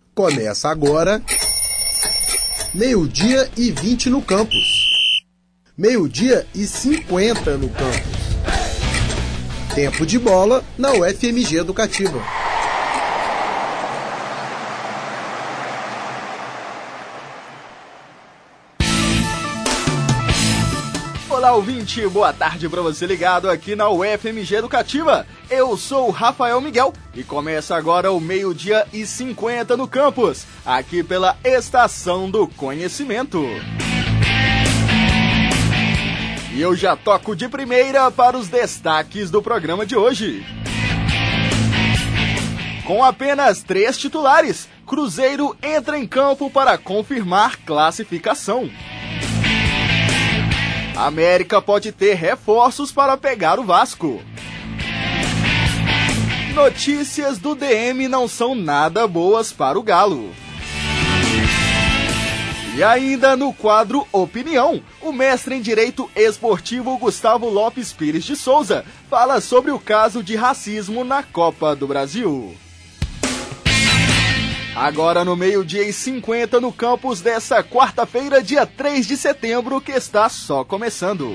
Começa agora, 12h20 no campus. 12h50 no campus. Tempo de bola na UFMG Educativa. Olá, ouvinte, boa tarde para você ligado aqui na UFMG Educativa. Eu sou o Rafael Miguel e começa agora o 12h50 no campus, aqui pela Estação do Conhecimento. E eu já toco de primeira para os destaques do programa de hoje. Com apenas 3 titulares, Cruzeiro entra em campo para confirmar classificação. América pode ter reforços para pegar o Vasco. Notícias do DM não são nada boas para o Galo. E ainda no quadro Opinião, o mestre em Direito Esportivo Gustavo Lopes Pires de Souza fala sobre o caso de racismo na Copa do Brasil. Agora no 12h50 no campus dessa quarta-feira, dia 3 de setembro, que está só começando.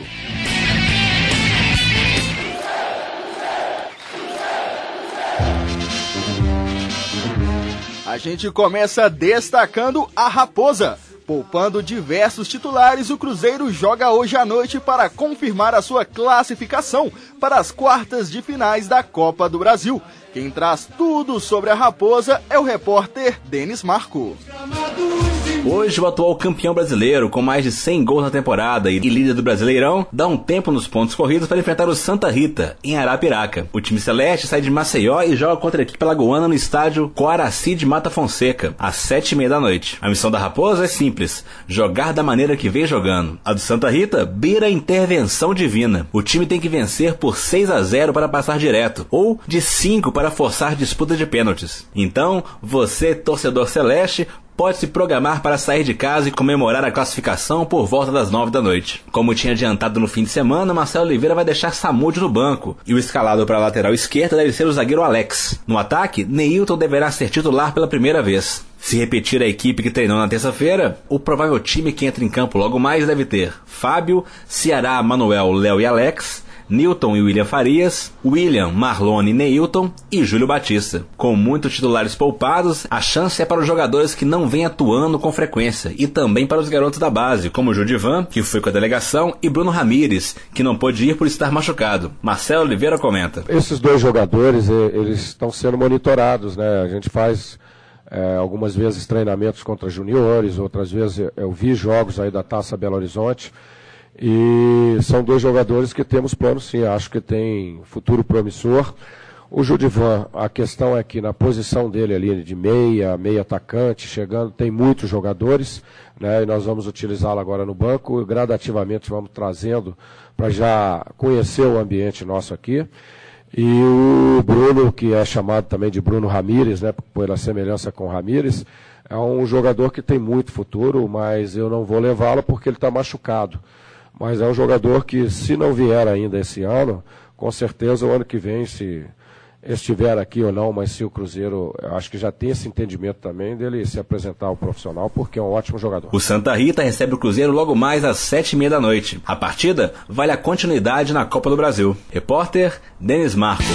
A gente começa destacando a Raposa. Poupando diversos titulares, o Cruzeiro joga hoje à noite para confirmar a sua classificação para as quartas de finais da Copa do Brasil. Quem traz tudo sobre a Raposa é o repórter Denis Marco. Hoje o atual campeão brasileiro, com mais de 100 gols na temporada e líder do Brasileirão, dá um tempo nos pontos corridos para enfrentar o Santa Rita, em Arapiraca. O time celeste sai de Maceió e joga contra a equipe alagoana no estádio Coaraci de Mata Fonseca, às 7h30 da noite. A missão da Raposa é simples: jogar da maneira que vem jogando. A do Santa Rita beira a intervenção divina. O time tem que vencer por 6-0 para passar direto, ou de 5 para forçar disputa de pênaltis. Então, você, torcedor celeste, pode se programar para sair de casa e comemorar a classificação por volta das 9 da noite. Como tinha adiantado no fim de semana, Marcelo Oliveira vai deixar Samúdio no banco, e o escalado para a lateral esquerda deve ser o zagueiro Alex. No ataque, Neilton deverá ser titular pela primeira vez. Se repetir a equipe que treinou na terça-feira, o provável time que entra em campo logo mais deve ter Fábio, Ceará, Manuel, Léo e Alex, Newton e William Farias, William, Marlone, Neilton e Júlio Batista. Com muitos titulares poupados, a chance é para os jogadores que não vêm atuando com frequência e também para os garotos da base, como Judivan, que foi com a delegação, e Bruno Ramires, que não pôde ir por estar machucado. Marcelo Oliveira comenta. Esses dois jogadores, eles estão sendo monitorados, né? A gente faz algumas vezes treinamentos contra juniores, outras vezes eu vi jogos aí da Taça Belo Horizonte. E são dois jogadores que temos plano sim, acho que tem futuro promissor. O Judivan, a questão é que na posição dele ali de meia atacante, chegando, tem muitos jogadores, né? E nós vamos utilizá-lo agora no banco e gradativamente vamos trazendo para já conhecer o ambiente nosso aqui. E o Bruno, que é chamado também de Bruno Ramires, né, pela semelhança com o Ramires, é um jogador que tem muito futuro, mas eu não vou levá-lo porque ele está machucado. Mas é um jogador que, se não vier ainda esse ano, com certeza o ano que vem, se estiver aqui ou não, mas se o Cruzeiro, eu acho que já tem esse entendimento também dele se apresentar ao profissional, porque é um ótimo jogador. O Santa Rita recebe o Cruzeiro logo mais às 7h30 da noite. A partida vale a continuidade na Copa do Brasil. Repórter Denis Marco.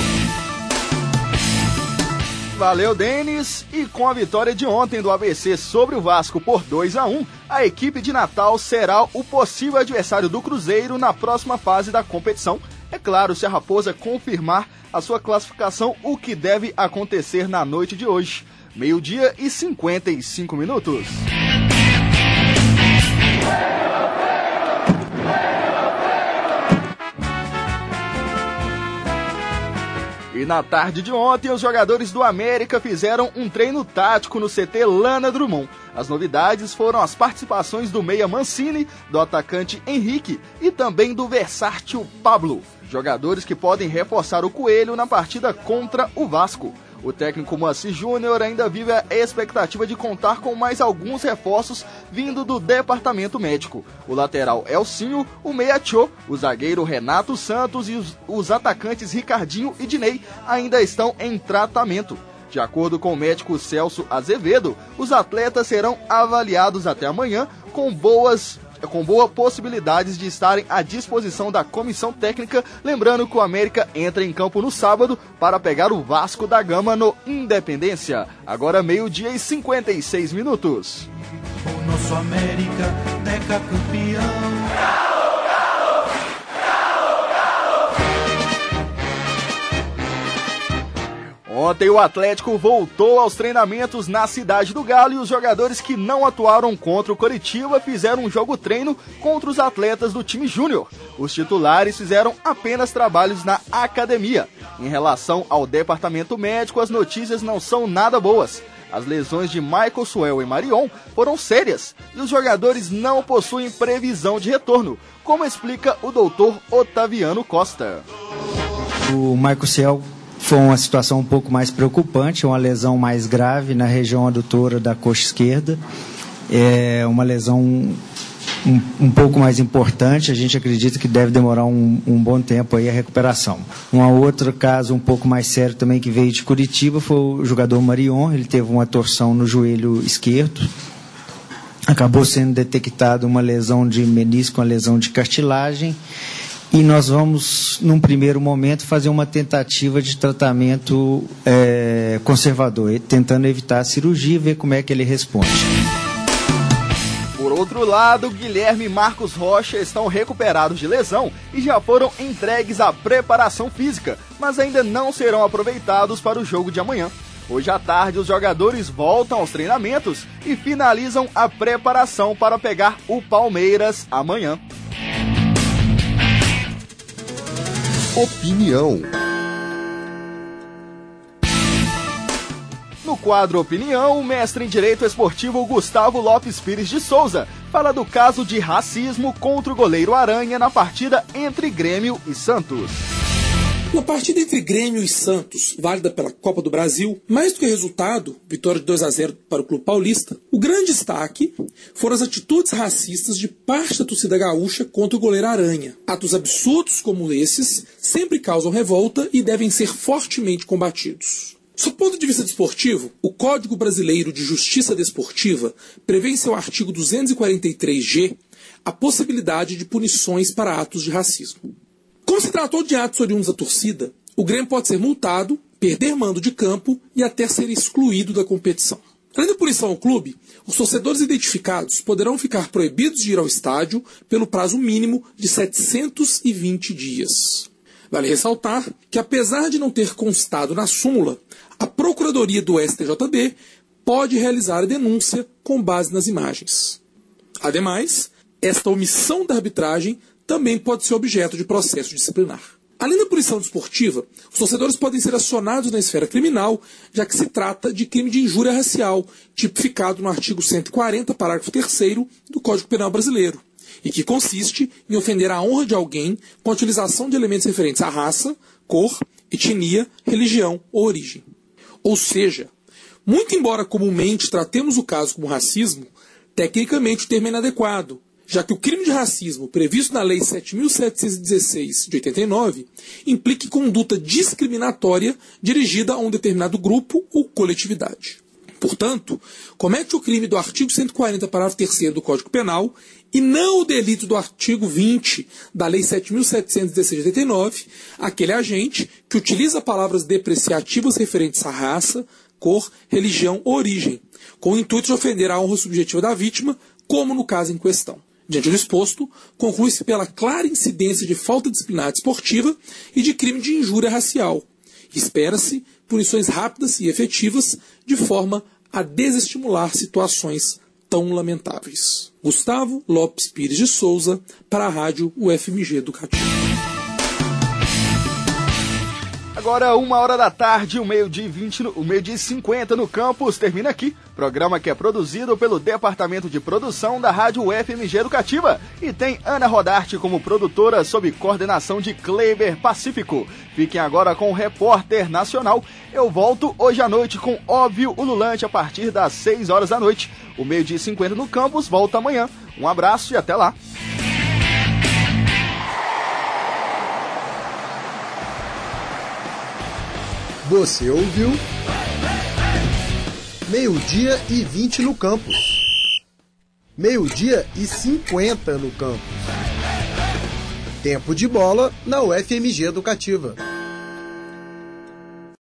Valeu, Denis! E com a vitória de ontem do ABC sobre o Vasco por 2-1, a equipe de Natal será o possível adversário do Cruzeiro na próxima fase da competição. É claro, se a Raposa confirmar a sua classificação, o que deve acontecer na noite de hoje. 12h55. E na tarde de ontem, os jogadores do América fizeram um treino tático no CT Lana Drummond. As novidades foram as participações do meia Mancini, do atacante Henrique e também do versátil Pablo, jogadores que podem reforçar o Coelho na partida contra o Vasco. O técnico Moacir Júnior ainda vive a expectativa de contar com mais alguns reforços vindo do departamento médico. O lateral Elcinho, o meia Tchô, o zagueiro Renato Santos e os atacantes Ricardinho e Dinei ainda estão em tratamento. De acordo com o médico Celso Azevedo, os atletas serão avaliados até amanhã com boas possibilidades de estarem à disposição da comissão técnica, lembrando que o América entra em campo no sábado para pegar o Vasco da Gama no Independência. Agora 12h56. O nosso América decacampeão. Ontem o Atlético voltou aos treinamentos na Cidade do Galo e os jogadores que não atuaram contra o Coritiba fizeram um jogo-treino contra os atletas do time júnior. Os titulares fizeram apenas trabalhos na academia. Em relação ao departamento médico, as notícias não são nada boas. As lesões de Michael Suel e Marion foram sérias e os jogadores não possuem previsão de retorno, como explica o doutor Otaviano Costa. O Michael Suel foi uma situação um pouco mais preocupante, uma lesão mais grave na região adutora da coxa esquerda. É uma lesão um pouco mais importante, a gente acredita que deve demorar um bom tempo aí a recuperação. Um outro caso um pouco mais sério também que veio de Curitiba foi o jogador Marion, ele teve uma torção no joelho esquerdo, acabou sendo detectada uma lesão de menisco, uma lesão de cartilagem, e nós vamos, num primeiro momento, fazer uma tentativa de tratamento conservador, tentando evitar a cirurgia e ver como é que ele responde. Por outro lado, Guilherme e Marcos Rocha estão recuperados de lesão e já foram entregues à preparação física, mas ainda não serão aproveitados para o jogo de amanhã. Hoje à tarde, os jogadores voltam aos treinamentos e finalizam a preparação para pegar o Palmeiras amanhã. Opinião. No quadro Opinião, o mestre em Direito Esportivo Gustavo Lopes Pires de Souza fala do caso de racismo contra o goleiro Aranha na partida entre Grêmio e Santos. Na partida entre Grêmio e Santos, válida pela Copa do Brasil, mais do que resultado, vitória de 2-0 para o Clube Paulista, o grande destaque foram as atitudes racistas de parte da torcida gaúcha contra o goleiro Aranha. Atos absurdos como esses sempre causam revolta e devem ser fortemente combatidos. Sob ponto de vista desportivo, o Código Brasileiro de Justiça Desportiva prevê em seu artigo 243-G a possibilidade de punições para atos de racismo. Como se tratou de atos oriundos da torcida, o Grêmio pode ser multado, perder mando de campo e até ser excluído da competição. Além da punição ao clube, os torcedores identificados poderão ficar proibidos de ir ao estádio pelo prazo mínimo de 720 dias. Vale ressaltar que, apesar de não ter constado na súmula, a Procuradoria do STJD pode realizar a denúncia com base nas imagens. Ademais, esta omissão da arbitragem também pode ser objeto de processo disciplinar. Além da punição desportiva, os torcedores podem ser acionados na esfera criminal, já que se trata de crime de injúria racial, tipificado no artigo 140, parágrafo 3º do Código Penal Brasileiro, e que consiste em ofender a honra de alguém com a utilização de elementos referentes à raça, cor, etnia, religião ou origem. Ou seja, muito embora comumente tratemos o caso como racismo, tecnicamente o termo é inadequado, já que o crime de racismo previsto na Lei 7.716 de 89 implica conduta discriminatória dirigida a um determinado grupo ou coletividade. Portanto, comete o crime do artigo 140, parágrafo 3º do Código Penal e não o delito do artigo 20 da Lei 7.716 de 89, aquele agente que utiliza palavras depreciativas referentes à raça, cor, religião ou origem, com o intuito de ofender a honra subjetiva da vítima, como no caso em questão. Diante do exposto, conclui-se pela clara incidência de falta disciplinar desportiva e de crime de injúria racial. Espera-se punições rápidas e efetivas, de forma a desestimular situações tão lamentáveis. Gustavo Lopes Pires de Souza, para a Rádio UFMG Educativa. Agora, 13h, o meio-dia e 50 no campus, termina aqui. Programa que é produzido pelo Departamento de Produção da Rádio UFMG Educativa e tem Ana Rodarte como produtora sob coordenação de Kleber Pacífico. Fiquem agora com o Repórter Nacional. Eu volto hoje à noite com Óbvio Ululante a partir das 6 horas da noite. O meio-dia e 50 no campus volta amanhã. Um abraço e até lá. Você ouviu 12h20 no campus. 12h50 no campus. Tempo de bola na UFMG Educativa.